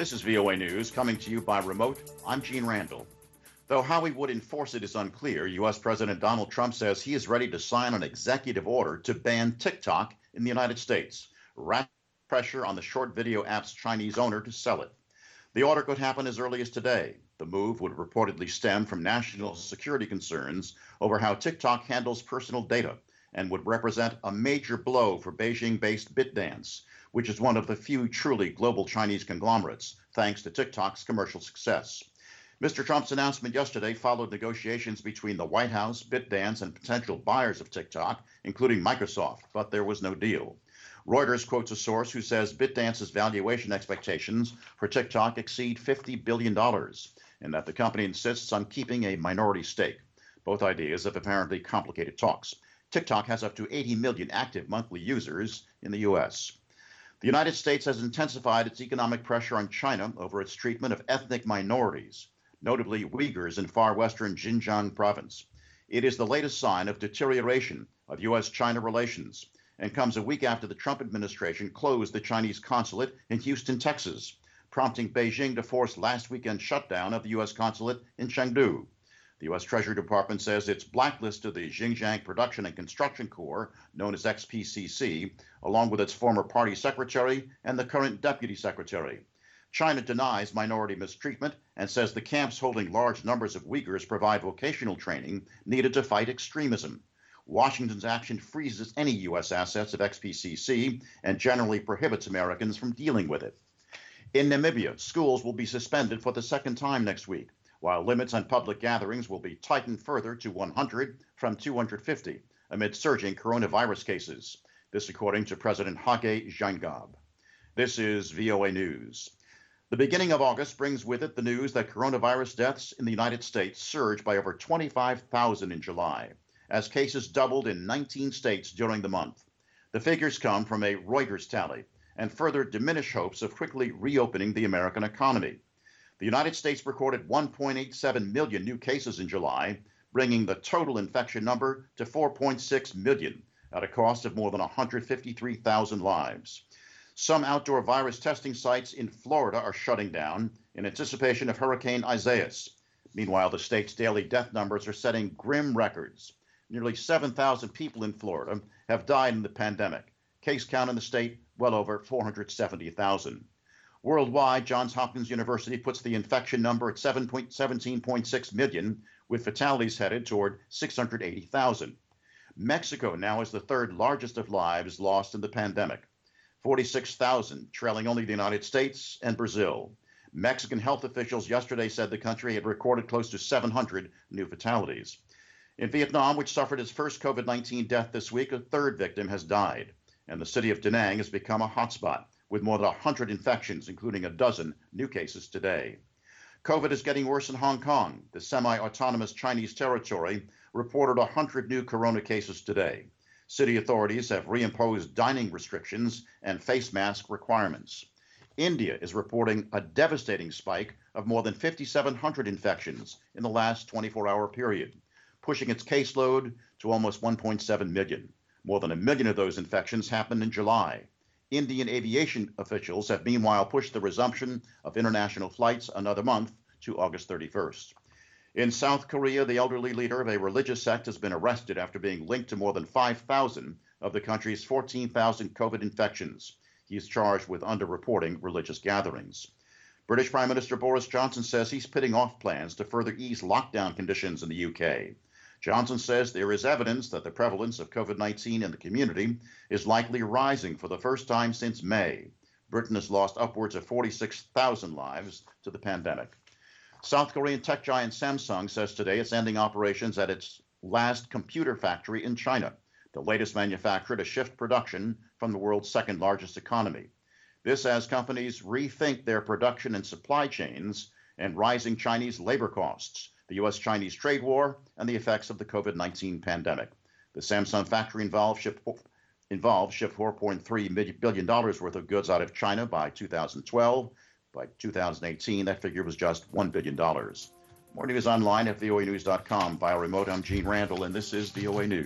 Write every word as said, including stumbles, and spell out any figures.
This is V O A News coming to you by remote. I'm Gene Randall. Though how he would enforce it is unclear, U S. President Donald Trump says he is ready to sign an executive order to ban TikTok in the United States, rapid pressure on the short video app's Chinese owner to sell it. The order could happen as early as today. The move would reportedly stem from national security concerns over how TikTok handles personal data and would represent a major blow for Beijing-based ByteDance, which is one of the few truly global Chinese conglomerates, thanks to TikTok's commercial success. Mister Trump's announcement yesterday followed negotiations between the White House, ByteDance, and potential buyers of TikTok, including Microsoft, but there was no deal. Reuters quotes a source who says ByteDance's valuation expectations for TikTok exceed fifty billion dollars, and that the company insists on keeping a minority stake. Both ideas have apparently complicated talks. TikTok has up to eighty million active monthly users in the U S. The United States has intensified its economic pressure on China over its treatment of ethnic minorities, notably Uyghurs in far western Xinjiang province. It is the latest sign of deterioration of U S China relations and comes a week after the Trump administration closed the Chinese consulate in Houston, Texas, prompting Beijing to force last weekend's shutdown of the U S consulate in Chengdu. The U S Treasury Department says it's blacklisted the Xinjiang Production and Construction Corps, known as X P C C, along with its former party secretary and the current deputy secretary. China denies minority mistreatment and says the camps holding large numbers of Uyghurs provide vocational training needed to fight extremism. Washington's action freezes any U S assets of X P C C and generally prohibits Americans from dealing with it. In Namibia, schools will be suspended for the second time next week, while limits on public gatherings will be tightened further to one hundred from two hundred fifty amid surging coronavirus cases. This according to President Hage Geingob. This is V O A News. The beginning of August brings with it the news that coronavirus deaths in the United States surged by over twenty-five thousand in July, as cases doubled in nineteen states during the month. The figures come from a Reuters tally and further diminish hopes of quickly reopening the American economy. The United States recorded one point eight seven million new cases in July, bringing the total infection number to four point six million at a cost of more than one hundred fifty-three thousand lives. Some outdoor virus testing sites in Florida are shutting down in anticipation of Hurricane Isaias. Meanwhile, the state's daily death numbers are setting grim records. Nearly seven thousand people in Florida have died in the pandemic. Case count in the state well over four hundred seventy thousand. Worldwide, Johns Hopkins University puts the infection number at seventeen point six million, with fatalities headed toward six hundred eighty thousand. Mexico now is the third largest of lives lost in the pandemic, forty-six thousand, trailing only the United States and Brazil. Mexican health officials yesterday said the country had recorded close to seven hundred new fatalities. In Vietnam, which suffered its first COVID nineteen death this week, a third victim has died, and the city of Da Nang has become a hotspot, with more than one hundred infections, including a dozen new cases today. COVID is getting worse in Hong Kong. The semi-autonomous Chinese territory reported one hundred new corona cases today. City authorities have reimposed dining restrictions and face mask requirements. India is reporting a devastating spike of more than five thousand seven hundred infections in the last twenty-four hour period, pushing its caseload to almost one point seven million. More than a million of those infections happened in July. Indian aviation officials have meanwhile pushed the resumption of international flights another month to August thirty-first. In South Korea, the elderly leader of a religious sect has been arrested after being linked to more than five thousand of the country's fourteen thousand COVID infections. He is charged with underreporting religious gatherings. British Prime Minister Boris Johnson says he's putting off plans to further ease lockdown conditions in the U K. Johnson says there is evidence that the prevalence of COVID nineteen in the community is likely rising for the first time since May. Britain has lost upwards of forty-six thousand lives to the pandemic. South Korean tech giant Samsung says today it's ending operations at its last computer factory in China, the latest manufacturer to shift production from the world's second largest economy. This as companies rethink their production and supply chains and rising Chinese labor costs, the U S Chinese trade war, and the effects of the COVID nineteen pandemic. The Samsung factory involved shipped, involved shipped four point three billion dollars worth of goods out of China by two thousand twelve. By two thousand eighteen, that figure was just one billion dollars. More news online at V O A news dot com. Via remote, I'm Gene Randall, and this is V O A News.